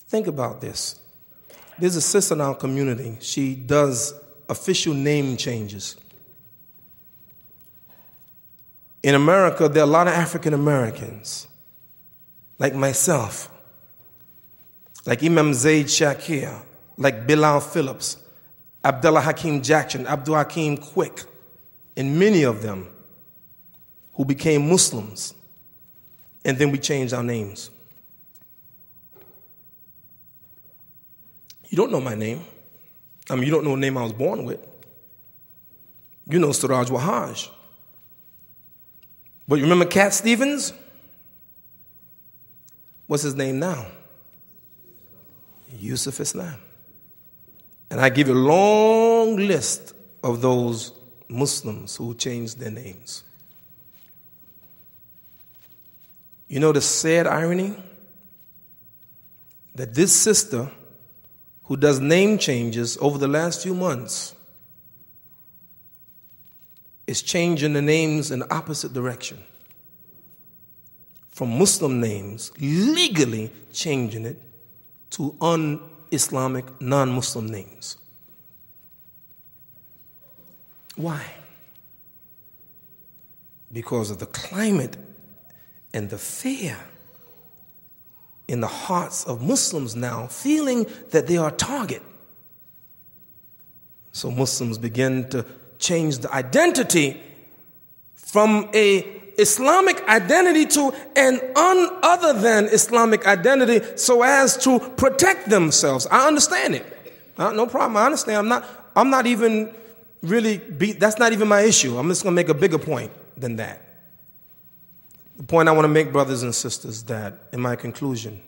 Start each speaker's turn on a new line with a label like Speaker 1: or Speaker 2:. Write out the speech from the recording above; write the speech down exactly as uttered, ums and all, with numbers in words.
Speaker 1: Think about this. There's a sister in our community. She does official name changes. In America, there are a lot of African Americans, like myself, like Imam Zaid Shakir, like Bilal Phillips, Abdullah Hakim Jackson, Abdul Hakim Quick, and many of them who became Muslims, and then we changed our names. You don't know my name. I mean, you don't know the name I was born with. You know Siraj Wahaj. But you remember Cat Stevens? What's his name now? Yusuf Islam. And I give you a long list of those Muslims who changed their names. You know the sad irony? That this sister who does name changes over the last few months is changing the names in the opposite direction. From Muslim names, legally changing it to un-Islamic, non-Muslim names. Why? Because of the climate and the fear in the hearts of Muslims now, feeling that they are a target. So Muslims begin to change the identity from a Islamic identity to an un other than Islamic identity so as to protect themselves. I understand it. Uh, no problem. I understand. I'm not, I'm not even really, be, that's not even my issue. I'm just going to make a bigger point than that. The point I want to make, brothers and sisters, that in my conclusion,